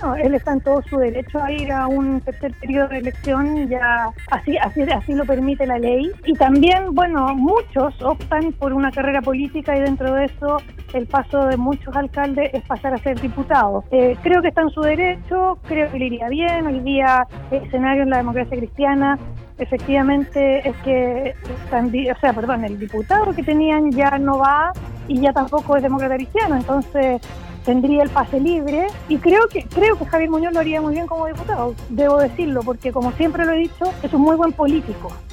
bueno, él está en todo su derecho a ir a un tercer periodo de elección, ya así lo permite la ley. Y también, bueno, muchos optan por una carrera política y dentro de eso el paso de muchos alcaldes es pasar a ser diputados. Creo que está en su derecho, creo que le iría bien. Hoy día el escenario en la democracia cristiana efectivamente es que el diputado que tenían ya no va y ya tampoco es demócrata cristiano, entonces tendría el pase libre y creo que Javier Muñoz lo haría muy bien como diputado, debo decirlo, porque como siempre lo he dicho, es un muy buen político.